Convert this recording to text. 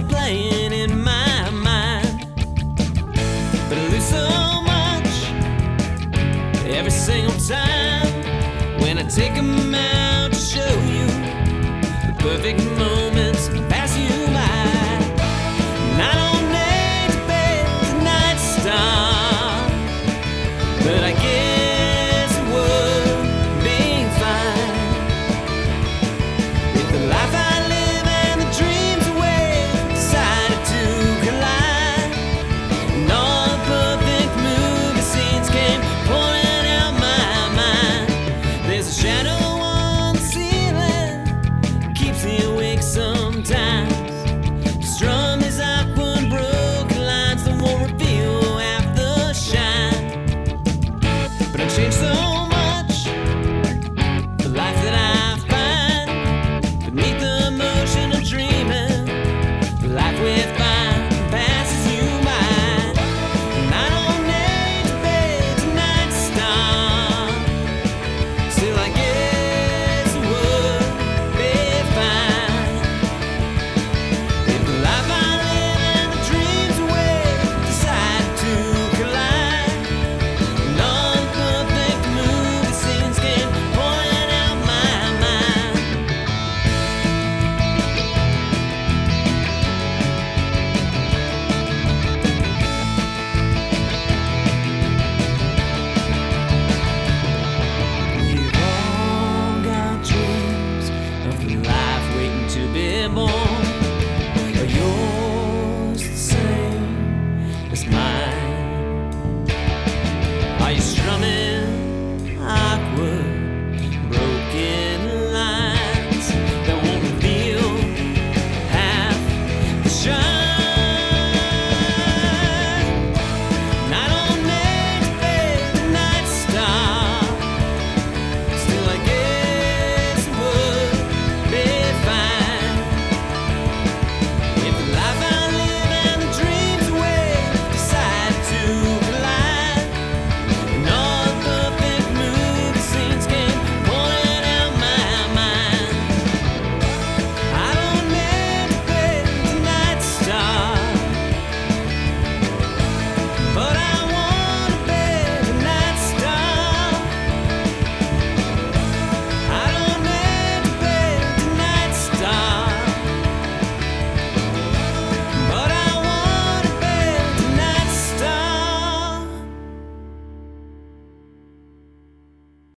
start playing in my mind. But I lose so much every single time when I take them out to show you the perfect moments pass you by. And I don't need to be the night star, but I guess it would be fine if the life I live and the dreams away decided to collide, and all the perfect movie scenes came pouring out my mind. There's a shadow on the ceiling that keeps me awake sometimes, to strum these awkward broken lines that won't reveal half the shine. But I changed so